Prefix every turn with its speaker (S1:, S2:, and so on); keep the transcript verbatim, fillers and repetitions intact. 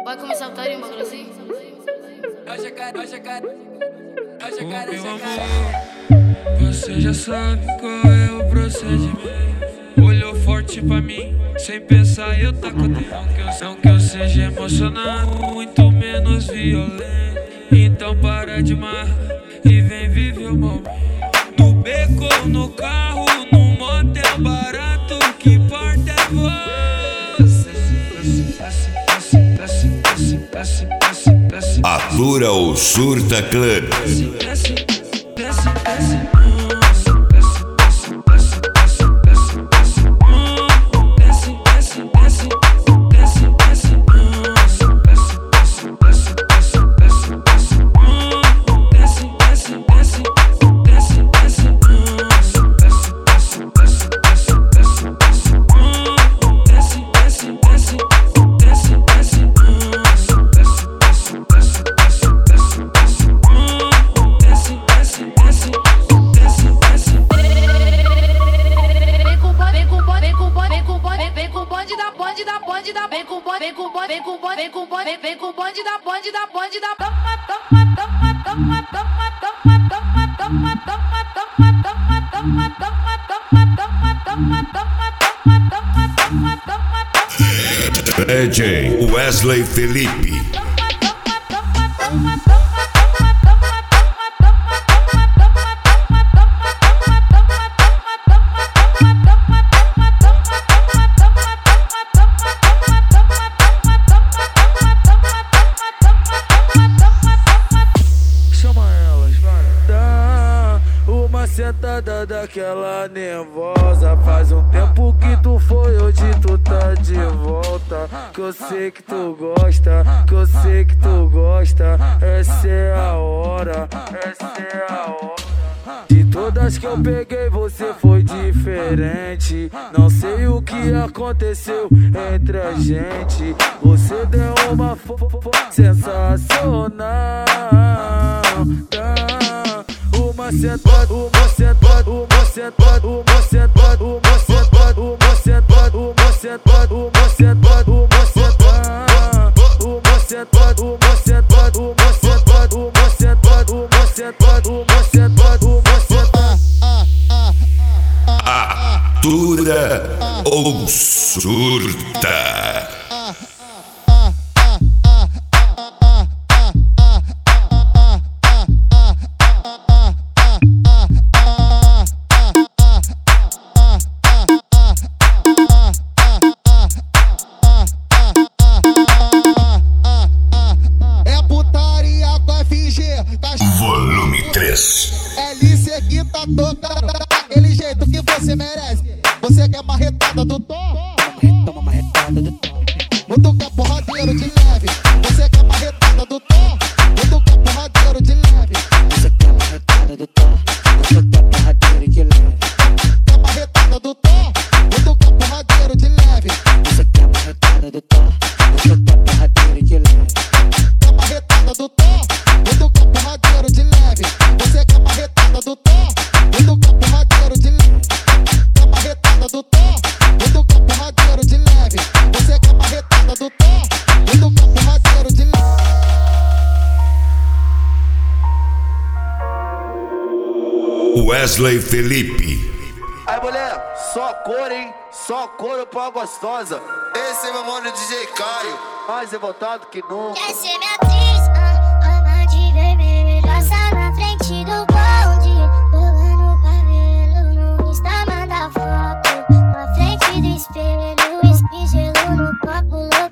S1: Vai começar o tarimba, bagulho assim?
S2: Hoje quero, hoje quero, hoje quero, hoje quero. Você já sabe qual é o procedimento. Olhou forte pra mim, sem pensar eu taco dentro. Não que eu, não que eu seja emocionado, muito menos violento. Então para de marra e vem viver o momento. No beco ou no carro, num motel barato, que importa é você.
S3: Atura o Surta Club.
S1: Vem com o bonde, vem com o bonde, vem com o bonde, vem com o bonde, vem com o bonde da bonde da bonde da toma, toma, toma, toma, toma, toma, toma, toma, toma, toma, toma, toma, toma, toma, toma, toma, toma, toma, toma.
S3: D J Wesley Felipe.
S4: Sentada daquela nervosa. Faz um tempo que tu foi, hoje tu tá de volta. Que eu sei que tu gosta, que eu sei que tu gosta. Essa é a hora, essa é a hora. De todas que eu peguei, você foi diferente. Não sei o que aconteceu entre a gente. Você deu uma fofa sensacional. Uma sentada, uma sentada, uma sentada, uma sentada, uma sentada, uma sentada, uma sentada, uma sentada, uma sentada, uma sentada, uma sentada, uma sentada, uma sentada, uma sentada, uma sentada, uma sentada.
S3: Atura ou surta? Volume três.
S5: É Lícia que tá tocando daquele jeito que você merece. Você quer marretada do tom? Toma marretada do tom. Muito que é porradeiro de leve. Você quer marretada do tom? Muito que é porradeiro de leve. Você quer marretada do tom? Você quer porradeiro de leve. Quer marretada do tom? Muito que é porradeiro de leve. Você quer marretada do tom? Você quer porradeiro de leve. Quer marretada do tom? Muito que é porradeiro de leve. Você quer marretada do tom? Muito que é porradeiro de leve. Quer marretada do tom? Muito que é porradeiro de leve. Você quer marretada do tom? Muito que é porradeiro de leve.
S3: Wesley Felipe.
S6: Aí, mulher, só cor, hein? Só couro pra gostosa. Esse é meu mano D J Caio, mais revoltado que nunca.
S7: Quer ser minha atriz? Ah, ama de vermelho, passa na frente do bonde. Rolando o cabelo no Insta, manda foto. Na frente do espelho, espigelo no copo, louco.